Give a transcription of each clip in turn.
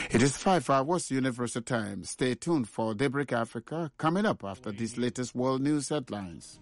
It is 5 hours Universal Time. Stay tuned for Daybreak Africa coming up after these latest world news headlines.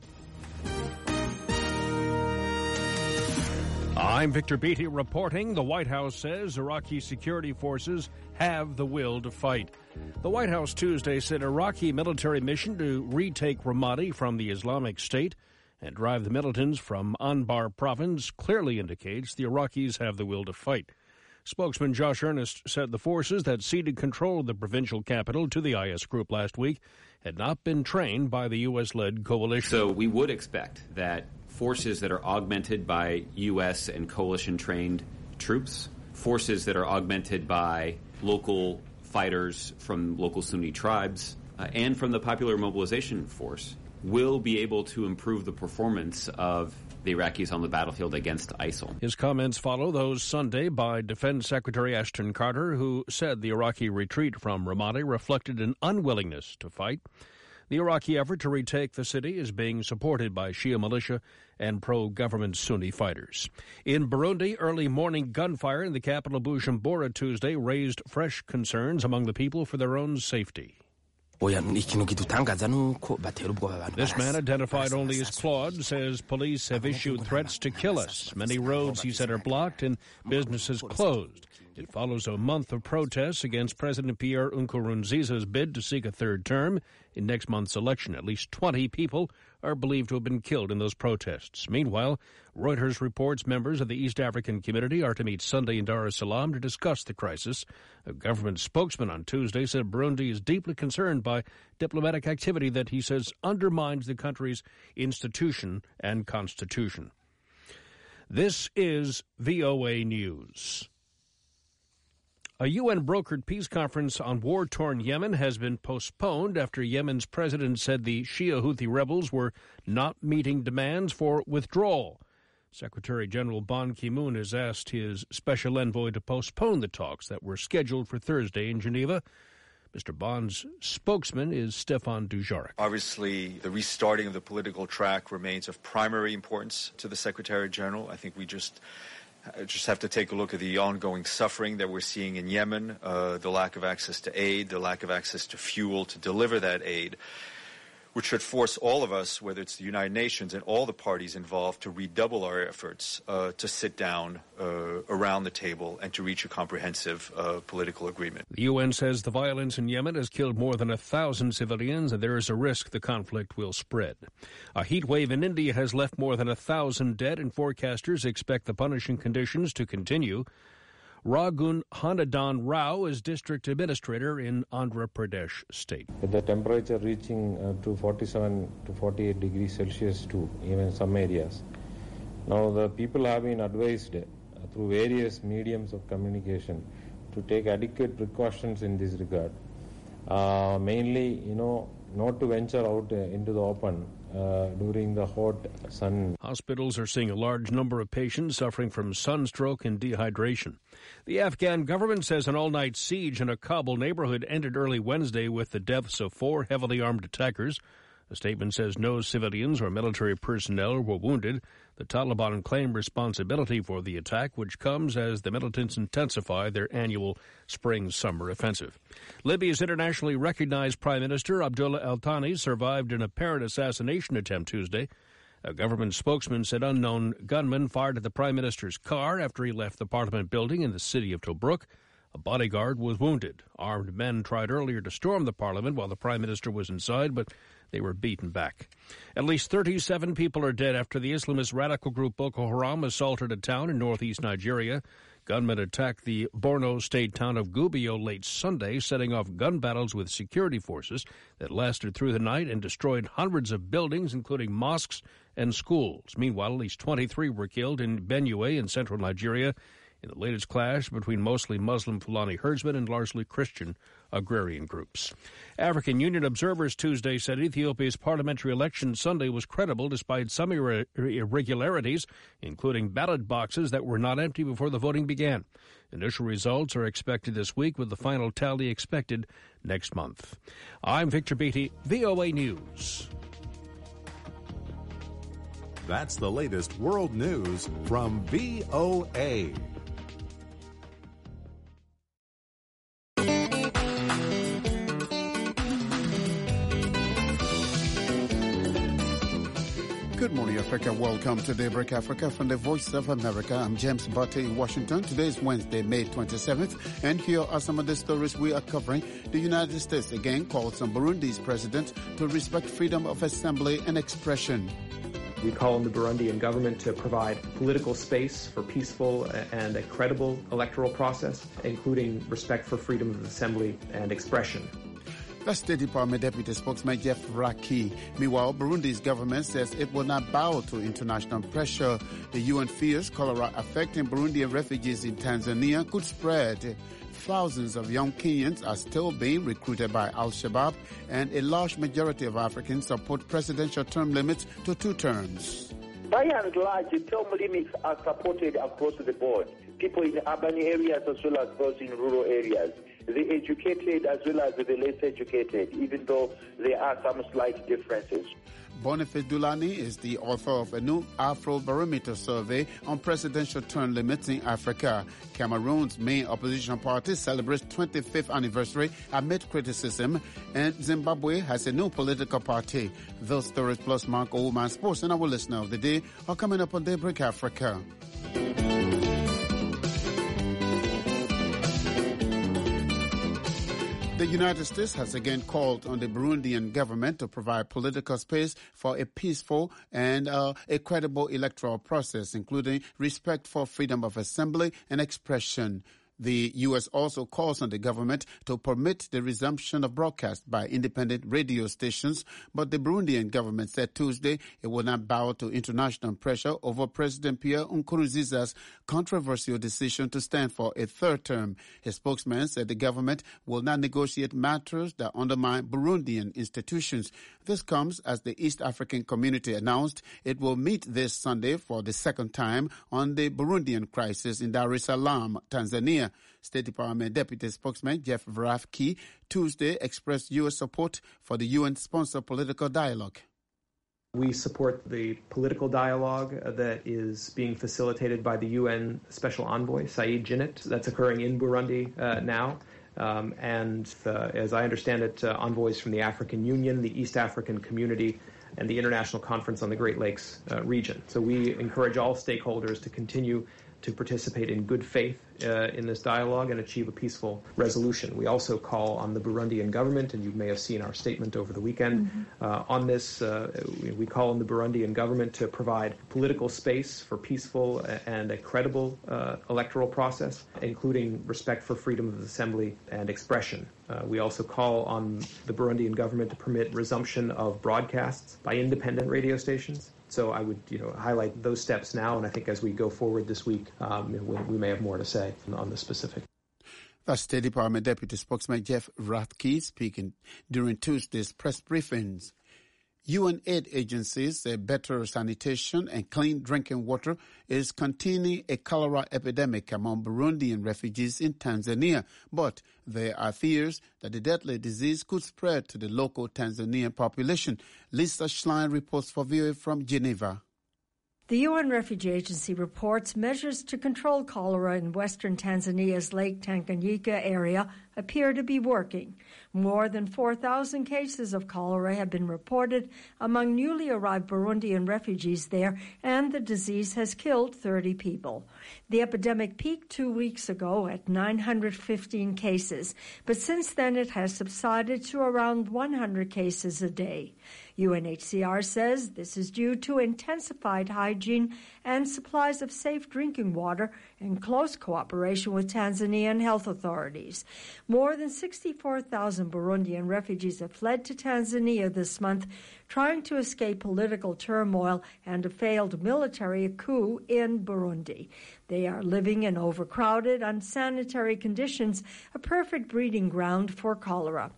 I'm Victor Beatty reporting. The White House says Iraqi security forces have the will to fight. The White House Tuesday said Iraqi military mission to retake Ramadi from the Islamic State and drive the militants from Anbar province clearly indicates the Iraqis have the will to fight. Spokesman Josh Earnest said the forces that ceded control of the provincial capital to the IS group last week had not been trained by the U.S.-led coalition. So we would expect that forces that are augmented by U.S. and coalition-trained troops, forces that are augmented by local fighters from local Sunni tribes, and from the Popular Mobilization Force, will be able to improve the performance of the Iraqis on the battlefield against ISIL. His comments follow those Sunday by Defense Secretary Ashton Carter, who said the Iraqi retreat from Ramadi reflected an unwillingness to fight. The Iraqi effort to retake the city is being supported by Shia militia and pro-government Sunni fighters. In Burundi, early morning gunfire in the capital Bujumbura Tuesday raised fresh concerns among the people for their own safety. This man, identified only as Claude, says police have issued threats to kill us. Many roads, he said, are blocked and businesses closed. It follows a month of protests against President Pierre Nkurunziza's bid to seek a third term in next month's election. At least 20 people are believed to have been killed in those protests. Meanwhile, Reuters reports members of the East African Community are to meet Sunday in Dar es Salaam to discuss the crisis. A government spokesman on Tuesday said Burundi is deeply concerned by diplomatic activity that he says undermines the country's institution and constitution. This is VOA News. A UN-brokered peace conference on war-torn Yemen has been postponed after Yemen's president said the Shia Houthi rebels were not meeting demands for withdrawal. Secretary General Ban Ki-moon has asked his special envoy to postpone the talks that were scheduled for Thursday in Geneva. Mr. Ban's spokesman is Stefan Dujarric. Obviously, the restarting of the political track remains of primary importance to the Secretary General. I think we just have to take a look at the ongoing suffering that we're seeing in Yemen, the lack of access to aid, the lack of access to fuel to deliver that aid, which should force all of us, whether it's the United Nations and all the parties involved, to redouble our efforts to sit down around the table and to reach a comprehensive political agreement. The UN says the violence in Yemen has killed more than 1,000 civilians, and there is a risk the conflict will spread. A heat wave in India has left more than 1,000 dead, and forecasters expect the punishing conditions to continue. Ragun Hanadan Rao is district administrator in Andhra Pradesh state. With the temperature reaching to 47 to 48 degrees Celsius too, even some areas. Now the people have been advised through various mediums of communication to take adequate precautions in this regard. Mainly, not to venture out into the open during the hot sun. Hospitals are seeing a large number of patients suffering from sunstroke and dehydration. The Afghan government says an all-night siege in a Kabul neighborhood ended early Wednesday with the deaths of 4 heavily armed attackers. The statement says no civilians or military personnel were wounded. The Taliban claim responsibility for the attack, which comes as the militants intensify their annual spring-summer offensive. Libya's internationally recognized Prime Minister Abdullah al-Thani survived an apparent assassination attempt Tuesday. A government spokesman said unknown gunmen fired at the Prime Minister's car after he left the Parliament building in the city of Tobruk. A bodyguard was wounded. Armed men tried earlier to storm the Parliament while the Prime Minister was inside, but they were beaten back. At least 37 people are dead after the Islamist radical group Boko Haram assaulted a town in northeast Nigeria. Gunmen attacked the Borno state town of Gubbio late Sunday, setting off gun battles with security forces that lasted through the night and destroyed hundreds of buildings, including mosques and schools. Meanwhile, at least 23 were killed in Benue in central Nigeria in the latest clash between mostly Muslim Fulani herdsmen and largely Christian agrarian groups. African Union observers Tuesday said Ethiopia's parliamentary election Sunday was credible despite some irregularities, including ballot boxes that were not empty before the voting began. Initial results are expected this week, with the final tally expected next month. I'm Victor Beatty, VOA News. That's the latest world news from VOA. Good morning, Africa. Welcome to Daybreak Africa from the Voice of America. I'm James Butte in Washington. Today is Wednesday, May 27th, and here are some of the stories we are covering. The United States again calls on Burundi's president to respect freedom of assembly and expression. We call on the Burundian government to provide political space for peaceful and a credible electoral process, including respect for freedom of assembly and expression. The State Department Deputy Spokesman Jeff Raki. Meanwhile, Burundi's government says it will not bow to international pressure. The UN fears cholera affecting Burundian refugees in Tanzania could spread. Thousands of young Kenyans are still being recruited by Al-Shabaab, and a large majority of Africans support presidential term limits to 2 terms. By and large, the term limits are supported across the board. People in urban areas as well as those in rural areas. The educated as well as the less educated, even though there are some slight differences. Boniface Dulani is the author of a new Afrobarometer survey on presidential term limits in Africa. Cameroon's main opposition party celebrates 25th anniversary amid criticism, and Zimbabwe has a new political party. Those stories plus Mark Oldman Sports and our listener of the day are coming up on Daybreak Africa. The United States has again called on the Burundian government to provide political space for a peaceful and a credible electoral process, including respect for freedom of assembly and expression. The U.S. also calls on the government to permit the resumption of broadcast by independent radio stations, but the Burundian government said Tuesday it will not bow to international pressure over President Pierre Nkurunziza's controversial decision to stand for a 3rd term. His spokesman said the government will not negotiate matters that undermine Burundian institutions. This comes as the East African Community announced it will meet this Sunday for the 2nd time on the Burundian crisis in Dar es Salaam, Tanzania. State Department Deputy Spokesman Jeff Rafki Tuesday expressed U.S. support for the UN-sponsored political dialogue. We support the political dialogue that is being facilitated by the UN Special Envoy, Said Djinnit. That's occurring in Burundi now. As I understand it, envoys from the African Union, the East African Community, and the International Conference on the Great Lakes region. So we encourage all stakeholders to continue to participate in good faith in this dialogue and achieve a peaceful resolution. We also call on the Burundian government, and you may have seen our statement over the weekend on this. We call on the Burundian government to provide political space for peaceful and a credible electoral process, including respect for freedom of assembly and expression. We also call on the Burundian government to permit resumption of broadcasts by independent radio stations. So I would, highlight those steps now, and I think as we go forward this week, we may have more to say on the specific. That's State Department Deputy Spokesman Jeff Rathke speaking during Tuesday's press briefings. UN aid agencies say better sanitation and clean drinking water is containing a cholera epidemic among Burundian refugees in Tanzania. But there are fears that the deadly disease could spread to the local Tanzanian population. Lisa Schlein reports for VOA from Geneva. The UN Refugee Agency reports measures to control cholera in western Tanzania's Lake Tanganyika area appear to be working. More than 4,000 cases of cholera have been reported among newly arrived Burundian refugees there, and the disease has killed 30 people. The epidemic peaked 2 weeks ago at 915 cases, but since then it has subsided to around 100 cases a day. UNHCR says this is due to intensified hygiene and supplies of safe drinking water in close cooperation with Tanzanian health authorities. More than 64,000 Burundian refugees have fled to Tanzania this month, trying to escape political turmoil and a failed military coup in Burundi. They are living in overcrowded, unsanitary conditions, a perfect breeding ground for cholera.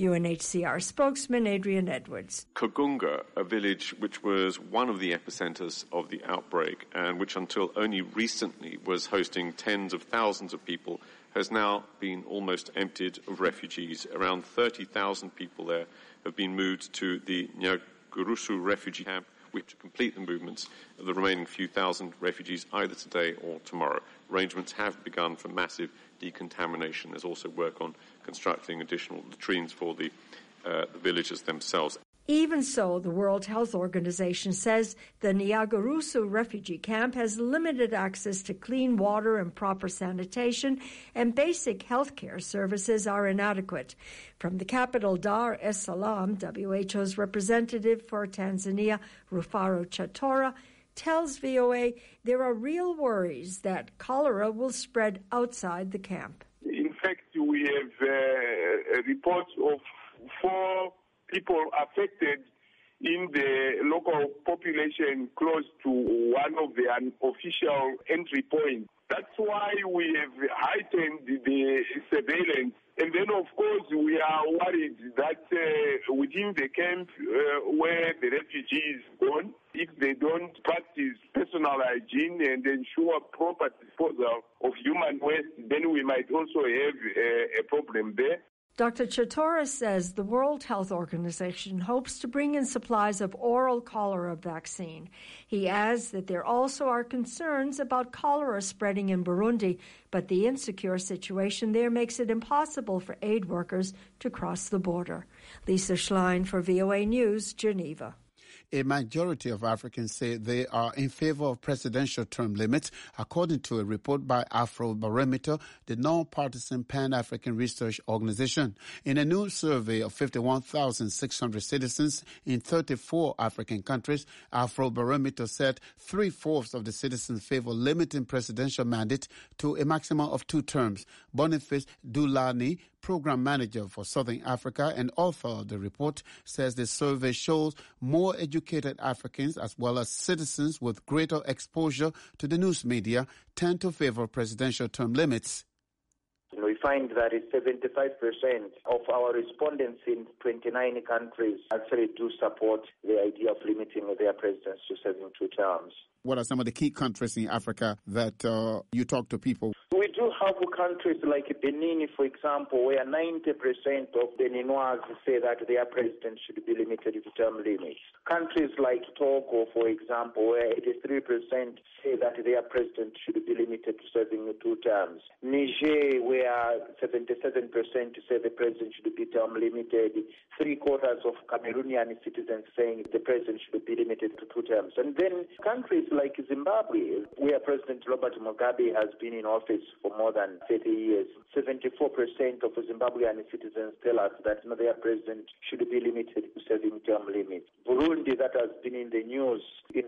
UNHCR spokesman Adrian Edwards. Kagunga, a village which was one of the epicenters of the outbreak and which until only recently was hosting tens of thousands of people, has now been almost emptied of refugees. Around 30,000 people there have been moved to the Nyarugusu refugee camp, which to complete the movements of the remaining few thousand refugees either today or tomorrow. Arrangements have begun for massive decontamination. There's also work on constructing additional latrines for the villagers themselves. Even so, the World Health Organization says the Nyarugusu refugee camp has limited access to clean water and proper sanitation, and basic health care services are inadequate. From the capital Dar es Salaam, WHO's representative for Tanzania, Rufaro Chatora, tells VOA there are real worries that cholera will spread outside the camp. In fact, we have reports of 4 people affected in the local population close to one of the unofficial entry points. That's why we have heightened the surveillance. And then, of course, we are worried that within the camp where the refugees gone, if they don't practice personal hygiene and ensure proper disposal of human waste, then we might also have a problem there. Dr. Chatora says the World Health Organization hopes to bring in supplies of oral cholera vaccine. He adds that there also are concerns about cholera spreading in Burundi, but the insecure situation there makes it impossible for aid workers to cross the border. Lisa Schlein for VOA News, Geneva. A majority of Africans say they are in favor of presidential term limits, according to a report by Afrobarometer, the non-partisan Pan-African research organization. In a new survey of 51,600 citizens in 34 African countries, Afrobarometer said 3/4 of the citizens favor limiting presidential mandate to a maximum of 2 terms. Boniface Dulani, program manager for Southern Africa and author of the report, says the survey shows more educated Africans as well as citizens with greater exposure to the news media tend to favor presidential term limits. We find that 75% of our respondents in 29 countries actually do support the idea of limiting their presidents to serving 2 terms. What are some of the key countries in Africa that you talk to people? We do have countries like Benin, for example, where 90% of Beninois say that their president should be limited to term limits. Countries like Togo, for example, where 83% say that their president should be limited to serving 2 terms. Niger, where 77% say the president should be term limited. 3/4 of Cameroonian citizens saying the president should be limited to 2 terms. And then countries like Zimbabwe, where President Robert Mugabe has been in office for more than 30 years, 74% of Zimbabwean citizens tell us that their president should be limited to serving term limits. Burundi, that has been in the news, in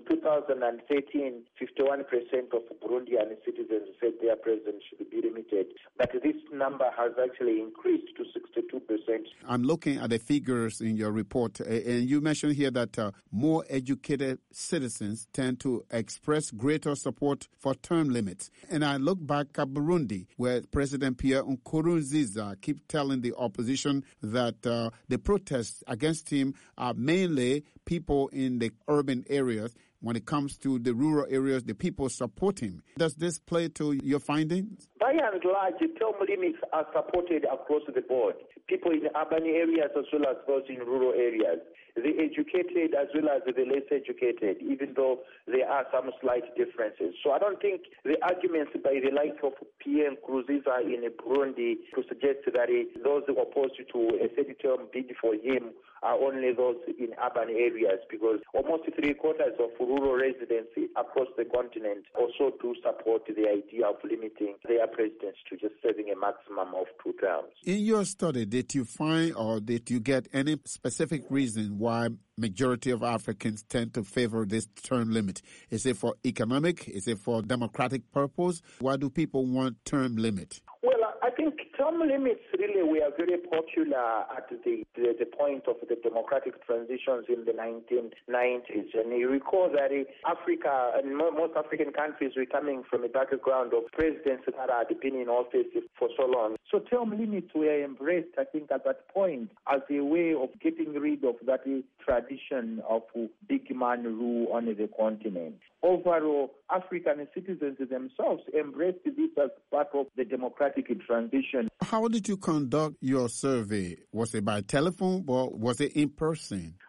2013, 51% of Burundian citizens said their president should be limited. But this number has actually increased to 62%. I'm looking at the figures in your report, and you mentioned here that more educated citizens tend to express greater support for term limits. And I look back at Burundi, where President Pierre Nkurunziza keeps telling the opposition that the protests against him are mainly people in the urban areas. When it comes to the rural areas, the people support him. Does this play to your findings? By and large, term limits are supported across the board. People in urban areas as well as those in rural areas. The educated as well as the less educated, even though there are some slight differences. So I don't think the arguments by the likes of Pierre Nkurunziza in Burundi to suggest that those opposed to a 30-term bid for him are only those in urban areas, because almost 3/4 of rural residents across the continent also do support the idea of limiting their presidents to just serving a maximum of 2 terms. In your study, did you find or did you get any specific reason why majority of Africans tend to favor this term limit? Is it for economic? Is it for democratic purpose? Why do people want term limit? Well, I think term limits really were very popular at the point of the democratic transitions in the 1990s. And you recall that Africa and most African countries were coming from a background of presidents that had been in office for so long. So term limits were embraced, I think, at that point as a way of getting rid of that tradition of big man rule on the continent. Overall, African citizens themselves embraced this as part of the democratic transition. How did you conduct your survey? Was it by telephone or was it in person? Afrobarometer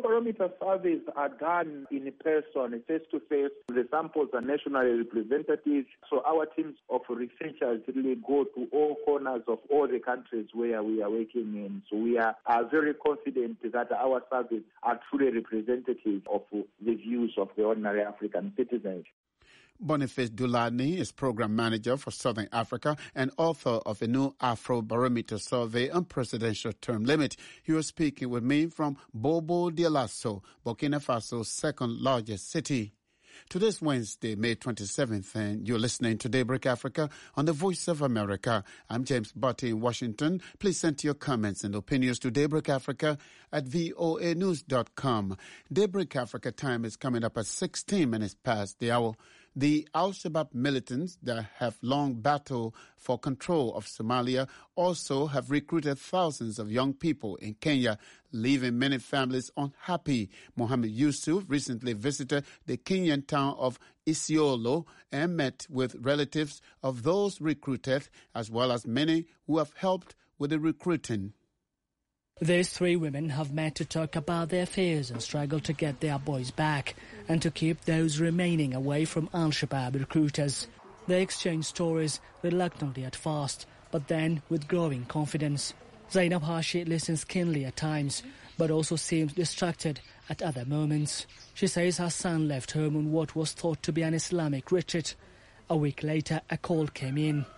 Afrobarometer surveys are done in person, face-to-face. The samples are nationally representative. So our teams of researchers really go to all corners of all the countries where we are working in. So we are very confident that our surveys are truly representative of the views of the ordinary African citizens. Boniface Dulani is program manager for Southern Africa and author of a new Afrobarometer survey on presidential term limit. He was speaking with me from Bobo Dioulasso, Burkina Faso's second largest city. Today's Wednesday, May 27th, and you're listening to Daybreak Africa on the Voice of America. I'm James Butty in Washington. Please send your comments and opinions to Daybreak Africa at voanews.com. Daybreak Africa time is coming up at 16 minutes past the hour. The Al-Shabaab militants that have long battled for control of Somalia also have recruited thousands of young people in Kenya, leaving many families unhappy. Mohammed Yusuf recently visited the Kenyan town of Isiolo and met with relatives of those recruited, as well as many who have helped with the recruiting. These three women have met to talk about their fears and struggle to get their boys back and to keep those remaining away from Al-Shabaab recruiters. They exchange stories reluctantly at first, but then with growing confidence. Zainab Hashi listens keenly at times, but also seems distracted at other moments. She says her son left home on what was thought to be an Islamic retreat. A week later, a call came in.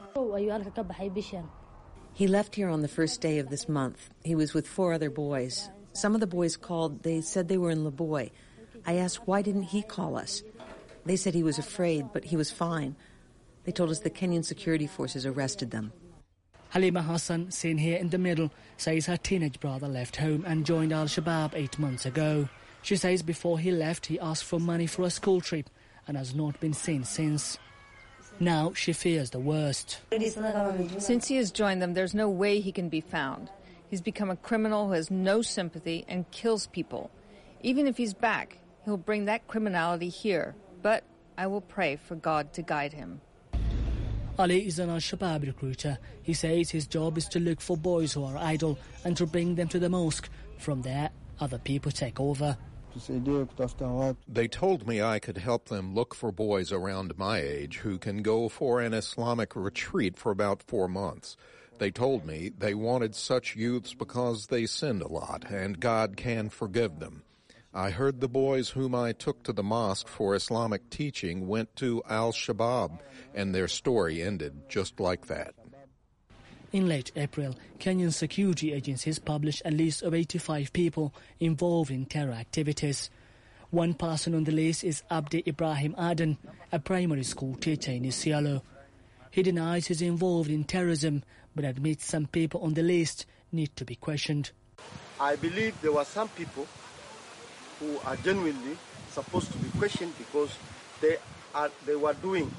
He left here on the first day of this month. He was with 4 other boys. Some of the boys called. They said they were in Liboy. I asked, why didn't he call us? They said he was afraid, but he was fine. They told us the Kenyan security forces arrested them. Halima Hassan, seen here in the middle, says her teenage brother left home and joined Al-Shabaab 8 months ago. She says before he left, he asked for money for a school trip and has not been seen since. Now she fears the worst. Since he has joined them, there's no way he can be found. He's become a criminal who has no sympathy and kills people. Even if he's back, he'll bring that criminality here. But I will pray for God to guide him. Ali is an Al-Shabaab recruiter. He says his job is to look for boys who are idle and to bring them to the mosque. From there, other people take over. They told me I could help them look for boys around my age who can go for an Islamic retreat for about 4 months. They told me they wanted such youths because they sinned a lot and God can forgive them. I heard the boys whom I took to the mosque for Islamic teaching went to Al-Shabaab, and their story ended just like that. In late April, Kenyan security agencies published a list of 85 people involved in terror activities. One person on the list is Abdi Ibrahim Aden, a primary school teacher in Isiolo. He denies he's involved in terrorism, but admits some people on the list need to be questioned. I believe there were some people who are genuinely supposed to be questioned because they are doing,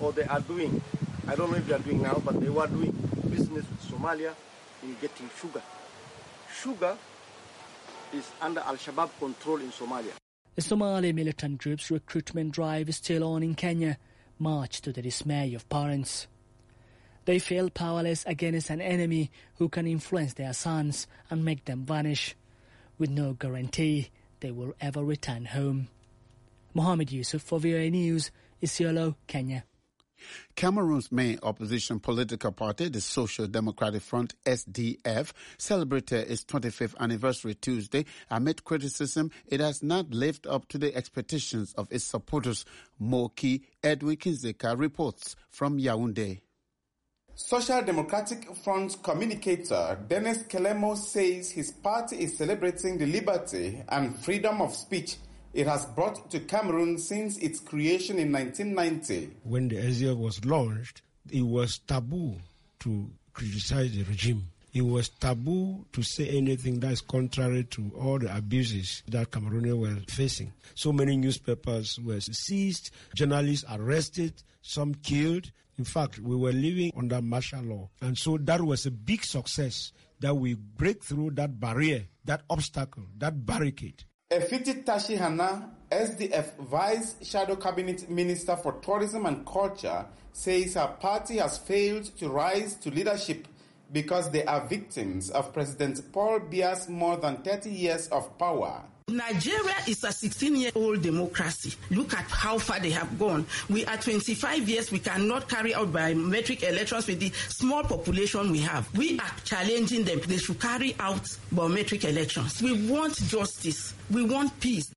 I don't know if they are doing now, but they were doing business with Somalia in getting sugar. Sugar is under Al-Shabaab control in Somalia. The Somali militant group's recruitment drive is still on in Kenya, much to the dismay of parents. They feel powerless against an enemy who can influence their sons and make them vanish, with no guarantee they will ever return home. Mohammed Yusuf for VOA News, Isiolo, Kenya. Cameroon's main opposition political party, the Social Democratic Front, SDF, celebrated its 25th anniversary Tuesday amid criticism it has not lived up to the expectations of its supporters. Moki Edwin Kinzeka reports from Yaoundé. Social Democratic Front communicator Dennis Kelemo says his party is celebrating the liberty and freedom of speech it has brought to Cameroon since its creation in 1990. When the SDF was launched, it was taboo to criticize the regime. It was taboo to say anything that is contrary to all the abuses that Cameroonians were facing. So many newspapers were seized, journalists arrested, some killed. In fact, we were living under martial law. And so that was a big success that we break through that barrier, that obstacle, that barricade. Efiti Tashi Hana, SDF Vice Shadow Cabinet Minister for Tourism and Culture, says her party has failed to rise to leadership because they are victims of President Paul Biya's more than 30 years of power. Nigeria is a 16-year-old democracy. Look at how far they have gone. We are 25 years. We cannot carry out biometric elections with the small population we have. We are challenging them. They should carry out biometric elections. We want justice. We want peace.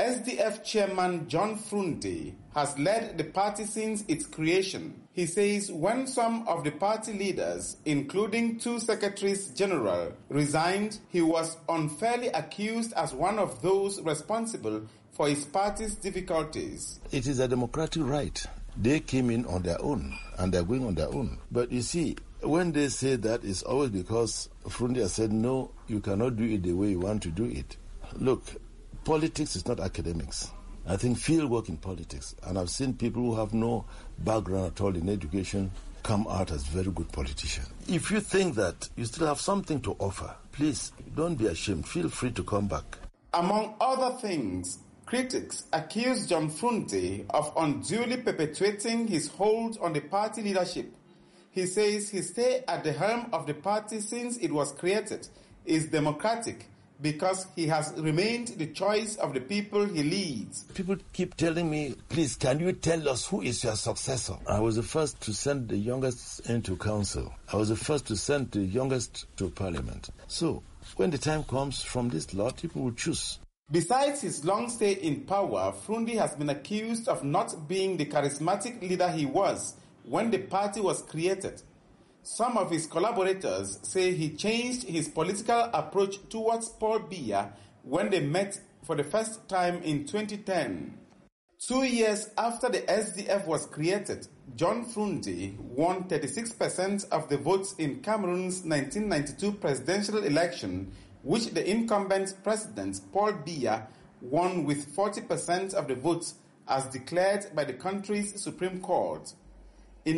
SDF chairman John Frunde has led the party since its creation. He says when some of the party leaders, including 2 secretaries general, resigned, he was unfairly accused as one of those responsible for his party's difficulties. It is a democratic right. They came in on their own, and they're going on their own. But you see, when they say that, it's always because Frunde has said, no, you cannot do it the way you want to do it. Look, politics is not academics. I think field work in politics, and I've seen people who have no background at all in education come out as very good politicians. If you think that you still have something to offer, please don't be ashamed. Feel free to come back. Among other things, critics accuse John Frunde of unduly perpetuating his hold on the party leadership. He says his stay at the helm of the party since it was created is democratic, because he has remained the choice of the people he leads. People keep telling me, please, can you tell us who is your successor? I was the first to send the youngest into council. I was the first to send the youngest to parliament. So, when the time comes from this lot, people will choose. Besides his long stay in power, Frunde has been accused of not being the charismatic leader he was when the party was created. Some of his collaborators say he changed his political approach towards Paul Biya when they met for the first time in 2010. 2 years after the SDF was created, John Frunde won 36% of the votes in Cameroon's 1992 presidential election, which the incumbent president, Paul Biya, won with 40% of the votes as declared by the country's Supreme Court. In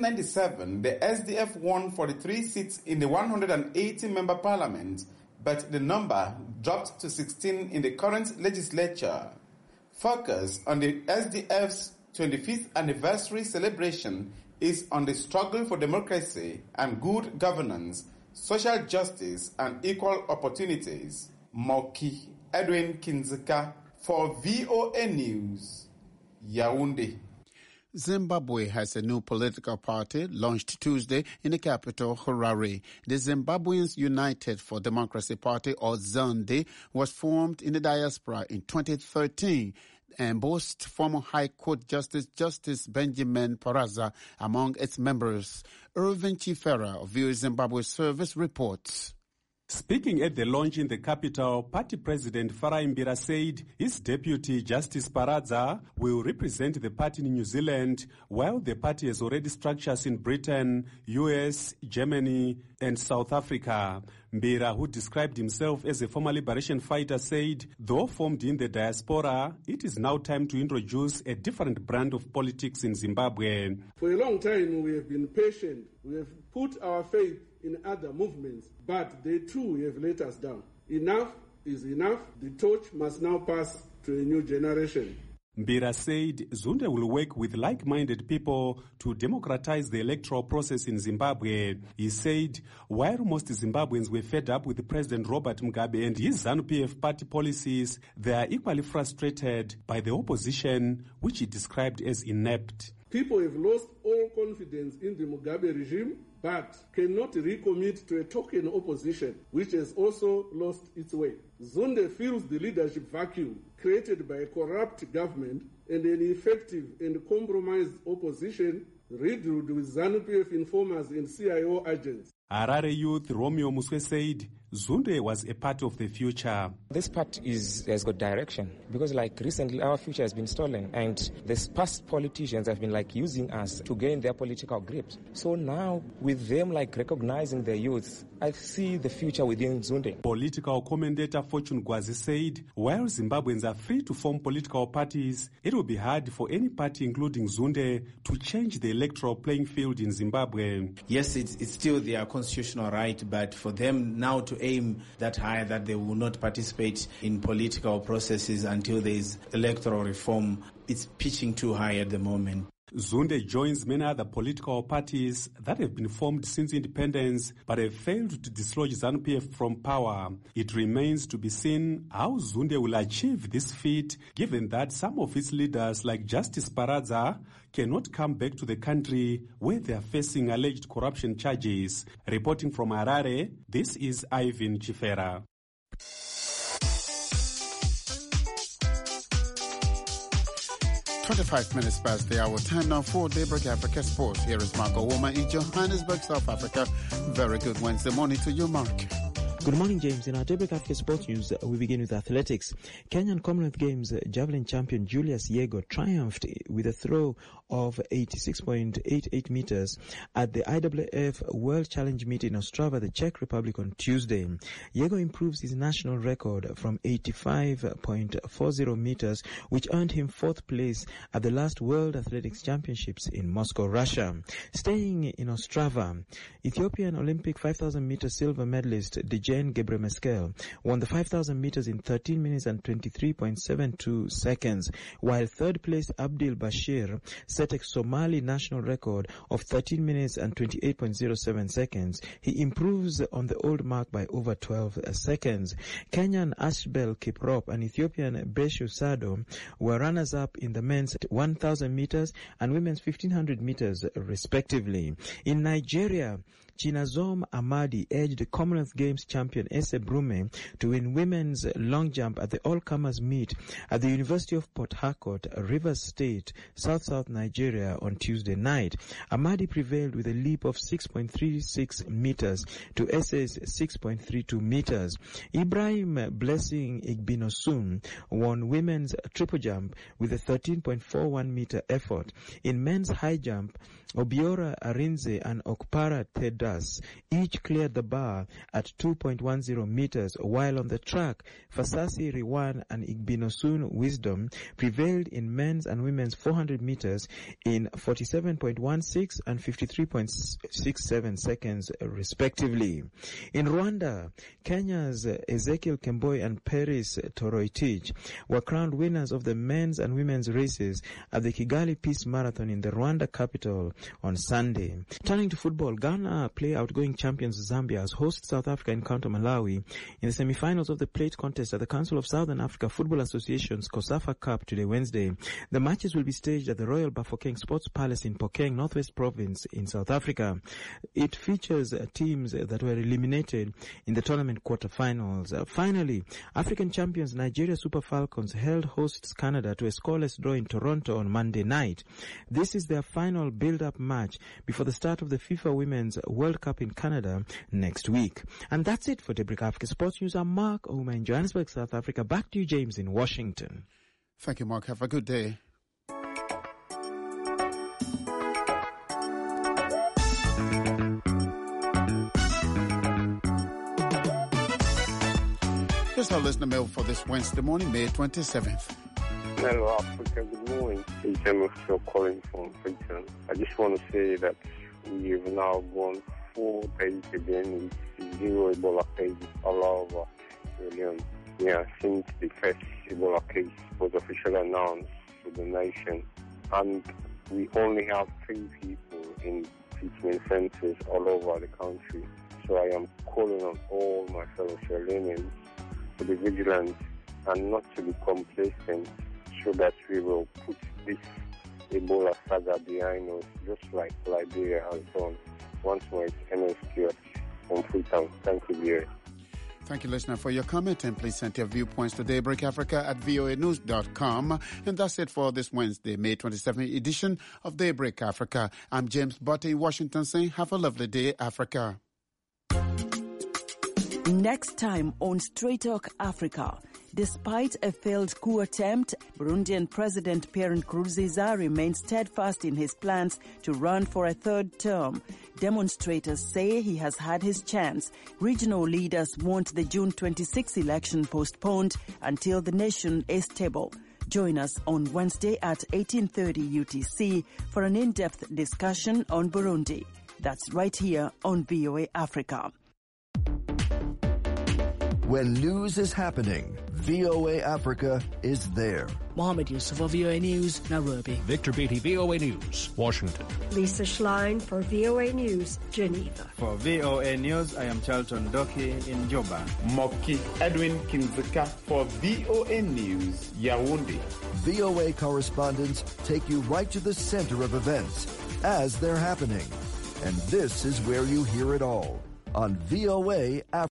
1997, the SDF won 43 seats in the 180-member parliament, but the number dropped to 16 in the current legislature. Focus on the SDF's 25th anniversary celebration is on the struggle for democracy and good governance, social justice, and equal opportunities. Moki Edwin Kinzeka for VOA News, Yaoundé. Zimbabwe has a new political party launched Tuesday in the capital, Harare. The Zimbabweans United for Democracy Party, or ZANDE, was formed in the diaspora in 2013 and boasts former High Court Justice Benjamin Paraza among its members. Irvin Chifera of VOA Zimbabwe Service reports. Speaking at the launch in the capital, party president Farai Mbira said his deputy Justice Paraza will represent the party in New Zealand, while the party has already structures in Britain, US, Germany, and South Africa. Mbira, who described himself as a former liberation fighter, said, though formed in the diaspora, it is now time to introduce a different brand of politics in Zimbabwe. For a long time, we have been patient. We have put our faith in other movements, but they too have let us down. Enough is enough. The torch must now pass to a new generation. Mbira said Zunde will work with like-minded people to democratize the electoral process in Zimbabwe. He said while most Zimbabweans were fed up with President Robert Mugabe and his ZANU-PF party policies, they are equally frustrated by the opposition, which he described as inept. People have lost all confidence in the Mugabe regime, but cannot recommit to a token opposition, which has also lost its way. Zunde fills the leadership vacuum created by a corrupt government and an effective and compromised opposition riddled with ZANU-PF informers and CIO agents. Harare youth Romeo Muswe said Zunde was a part of the future. This part has got direction because recently our future has been stolen and these past politicians have been using us to gain their political grips. So now with them recognizing their youth, I see the future within Zunde. Political commentator Fortune Gwazi said while Zimbabweans are free to form political parties, it will be hard for any party including Zunde to change the electoral playing field in Zimbabwe. Yes, it's still their constitutional right, but for them now to aim that high that they will not participate in political processes until there is electoral reform, it's pitching too high at the moment. Zunde joins many other political parties that have been formed since independence but have failed to dislodge ZANU-PF from power. It remains to be seen how Zunde will achieve this feat, given that some of its leaders, like Justice Paradza, cannot come back to the country where they are facing alleged corruption charges. Reporting from Harare, this is Ivan Chifera. 25 minutes past the hour, time now for Daybreak Africa Sports. Here is Marco Woma in Johannesburg, South Africa. Very good Wednesday morning to you, Mark. Good morning, James. In our Daybreak Africa Sports News, we begin with athletics. Kenyan Commonwealth Games javelin champion Julius Yego triumphed with a throw of 86.88 meters at the IAAF World Challenge meet in Ostrava, the Czech Republic, on Tuesday. Yego improves his national record from 85.40 meters, which earned him fourth place at the last World Athletics Championships in Moscow, Russia. Staying in Ostrava, Ethiopian Olympic 5,000 meter silver medalist Dejen Gebremeskel won the 5,000 meters in 13 minutes and 23.72 seconds, while third place Abdil Bashir set a Somali national record of 13 minutes and 28.07 seconds. He improves on the old mark by over 12 seconds. Kenyan Ashbel Kiprop and Ethiopian Beshu Sado were runners-up in the men's 1,000 meters and women's 1,500 meters, respectively. In Nigeria, Chinazom Amadi edged Commonwealth Games champion Ese Brume to win women's long jump at the all-comers meet at the University of Port Harcourt, Rivers State, South Nigeria on Tuesday night. Amadi prevailed with a leap of 6.36 meters to Ese's 6.32 meters. Ibrahim Blessing Igbinosun won women's triple jump with a 13.41 meter effort. In men's high jump, Obiora Arinze and Okpara Tedas each cleared the bar at 2.10 meters, while on the track, Fasasi Riwan and Igbinosun Wisdom prevailed in men's and women's 400 meters in 47.16 and 53.67 seconds, respectively. In Rwanda, Kenya's Ezekiel Kemboi and Paris Toroitich were crowned winners of the men's and women's races at the Kigali Peace Marathon in the Rwanda capital on Sunday. Turning to football, Ghana play outgoing champions Zambia as host South Africa encounter Malawi in the semi-finals of the plate contest at the Council of Southern Africa Football Association's COSAFA Cup today, Wednesday. The matches will be staged at the Royal Bafokeng Sports Palace in Phokeng, Northwest Province in South Africa. It features teams that were eliminated in the tournament quarterfinals. Finally, African champions Nigeria Super Falcons held hosts Canada to a scoreless draw in Toronto on Monday night. This is their final build-up match before the start of the FIFA Women's World Cup in Canada next week. And that's it for Daybreak Africa Sports News. I'm Mark Ouma in Johannesburg, South Africa. Back to you, James, in Washington. Thank you, Mark. Have a good day. Here's our listener mail for this Wednesday morning, May 27th. Hello, Africa. Good morning. It's James calling from Freetown. I just want to say that we have now gone 4 days again with 0 Ebola cases all over the Union. Yeah, since the first Ebola case was officially announced to the nation. And we only have 3 people in treatment centers all over the country. So I am calling on all my fellow Sierra Leoneans to be vigilant and not to be complacent, so that we will put this Ebola saga behind us, just like Liberia has done. Once more, it's NSQ from Freetown. Thank you, dear. Thank you, listener, for your comment, and please send your viewpoints to daybreakafrica@voanews.com. And that's it for this Wednesday, May 27th edition of Daybreak Africa. I'm James Botte in Washington saying, have a lovely day, Africa. Next time on Straight Talk Africa. Despite a failed coup attempt, Burundian President Pierre Nkurunziza remains steadfast in his plans to run for a third term. Demonstrators say he has had his chance. Regional leaders want the June 26 election postponed until the nation is stable. Join us on Wednesday at 18:30 UTC for an in-depth discussion on Burundi. That's right here on VOA Africa. When news is happening, VOA Africa is there. Mohammed Yusuf for VOA News, Nairobi. Victor Beatty, VOA News, Washington. Lisa Schlein for VOA News, Geneva. For VOA News, I am Charlton Doki in Juba. Moki Edwin Kinzika for VOA News, Yaoundé. VOA correspondents take you right to the center of events as they're happening. And this is where you hear it all on VOA Africa.